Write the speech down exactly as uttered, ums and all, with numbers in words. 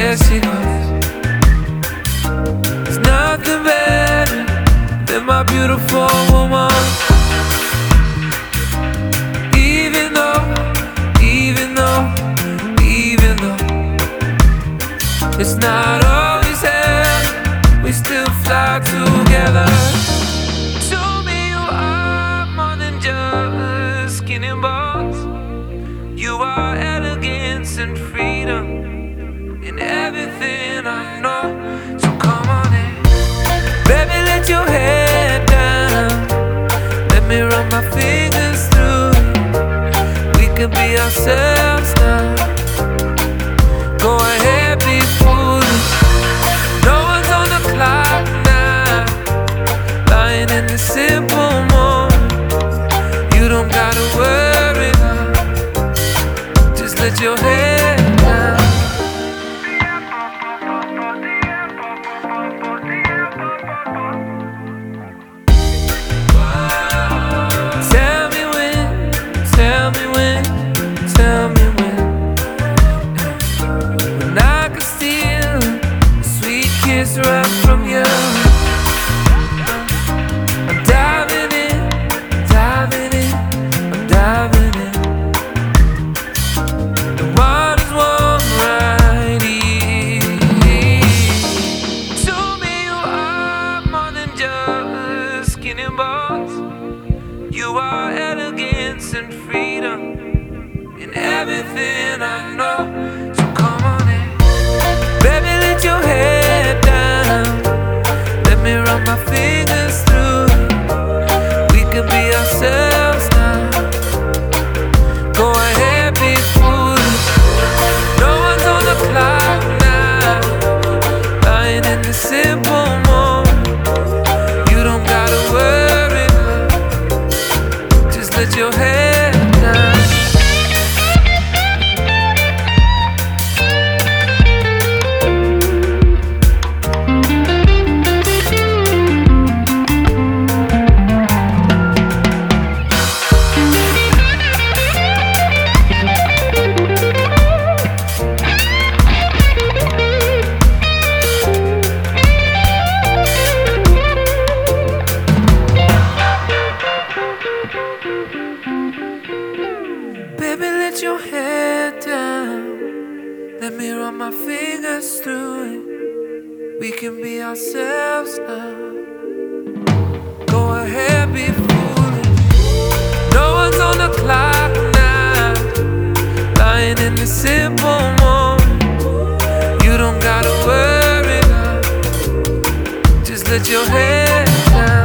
there she goes. There's nothing better than my beautiful woman. Even though, even though, even though it's not always here, we still fly together. Show me you are more than just skin and bones. You are elegance and freedom in everything I know. So come on in, baby, let your head down. Let me run my fingers through it. We could be ourselves now. Go ahead, be foolish. No one's on the clock now. Lying in the simple moment. You don't gotta worry now. Just let your head down. Tell me when, tell me when, tell me when. When I could steal a sweet kiss right from you. I'm diving in, diving in, I'm diving in. The water's warm right here. Show me you are more than just skin and bones. You are elegance and freedom in everything I know. So come on in, baby, let your head down. Let me run my fingers through it. We could be ourselves now. Go ahead, be foolish. No one's on the clock now. Lying in the simple moment. You don't gotta worry now. Just let your head down. Baby, let your head down. Let me run my fingers through it. We can be ourselves now. Go ahead, be foolish. No one's on the clock now. Lying in the simple moment. You don't gotta worry now. Just let your head down.